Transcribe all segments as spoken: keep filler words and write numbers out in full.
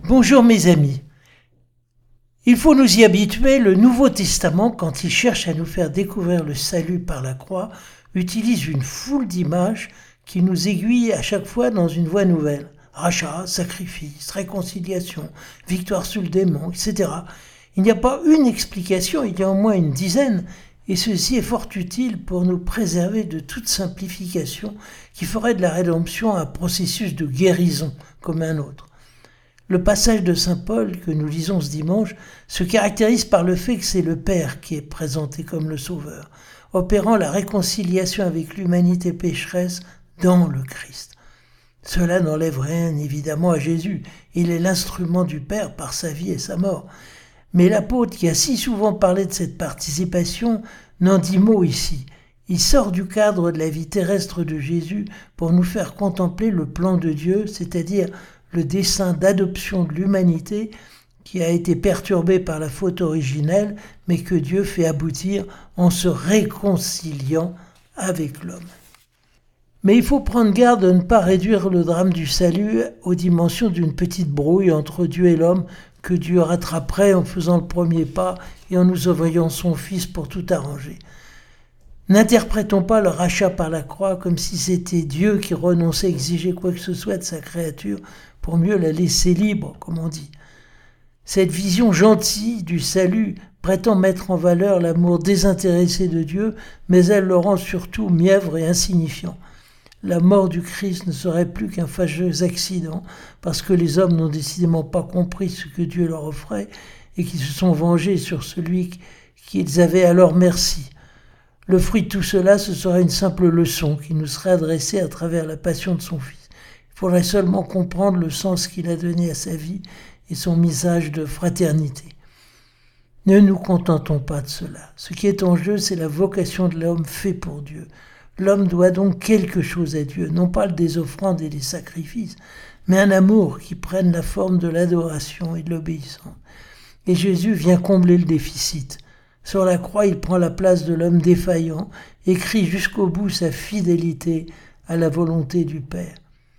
Bonjour mes amis. Il faut nous y habituer, le Nouveau Testament, quand il cherche à nous faire découvrir le salut par la croix, utilise une foule d'images qui nous aiguillent à chaque fois dans une voie nouvelle. Rachat, sacrifice, réconciliation, victoire sur le démon, et cetera. Il n'y a pas une explication, il y a au moins une dizaine, et ceci est fort utile pour nous préserver de toute simplification qui ferait de la rédemption un processus de guérison comme un autre. Le passage de saint Paul que nous lisons ce dimanche se caractérise par le fait que c'est le Père qui est présenté comme le Sauveur, opérant la réconciliation avec l'humanité pécheresse dans le Christ. Cela n'enlève rien évidemment à Jésus, il est l'instrument du Père par sa vie et sa mort. Mais l'apôtre qui a si souvent parlé de cette participation n'en dit mot ici. Il sort du cadre de la vie terrestre de Jésus pour nous faire contempler le plan de Dieu, c'est-à-dire le dessein d'adoption de l'humanité qui a été perturbé par la faute originelle, mais que Dieu fait aboutir en se réconciliant avec l'homme. Mais il faut prendre garde de ne pas réduire le drame du salut aux dimensions d'une petite brouille entre Dieu et l'homme que Dieu rattraperait en faisant le premier pas et en nous envoyant son Fils pour tout arranger. N'interprétons pas le rachat par la croix comme si c'était Dieu qui renonçait à exiger quoi que ce soit de sa créature pour mieux la laisser libre, comme on dit. Cette vision gentille du salut prétend mettre en valeur l'amour désintéressé de Dieu, mais elle le rend surtout mièvre et insignifiant. La mort du Christ ne serait plus qu'un fâcheux accident, parce que les hommes n'ont décidément pas compris ce que Dieu leur offrait et qui se sont vengés sur celui qu'ils avaient à leur merci. Le fruit de tout cela, ce serait une simple leçon qui nous serait adressée à travers la passion de son Fils. Il faudrait seulement comprendre le sens qu'il a donné à sa vie et son message de fraternité. Ne nous contentons pas de cela. Ce qui est en jeu, c'est la vocation de l'homme fait pour Dieu. L'homme doit donc quelque chose à Dieu, non pas des offrandes et des sacrifices, mais un amour qui prenne la forme de l'adoration et de l'obéissance. Et Jésus vient combler le déficit. Sur la croix, il prend la place de l'homme défaillant et crie jusqu'au bout sa fidélité à la volonté du Père.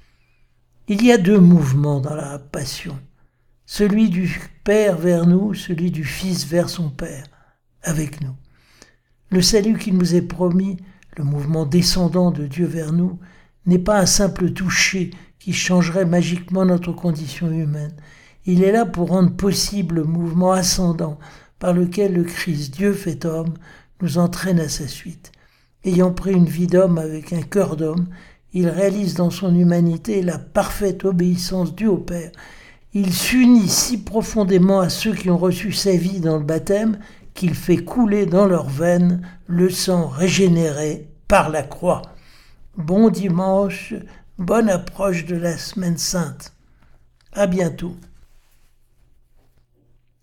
Il y a deux mouvements dans la passion, celui du Père vers nous, celui du Fils vers son Père, avec nous. Le salut qui nous est promis, le mouvement descendant de Dieu vers nous, n'est pas un simple toucher qui changerait magiquement notre condition humaine. Il est là pour rendre possible le mouvement ascendant par lequel le Christ, Dieu fait homme, nous entraîne à sa suite. Ayant pris une vie d'homme avec un cœur d'homme, il réalise dans son humanité la parfaite obéissance due au Père. Il s'unit si profondément à ceux qui ont reçu sa vie dans le baptême qu'il fait couler dans leurs veines le sang régénéré par la croix. Bon dimanche, bonne approche de la semaine sainte. À bientôt.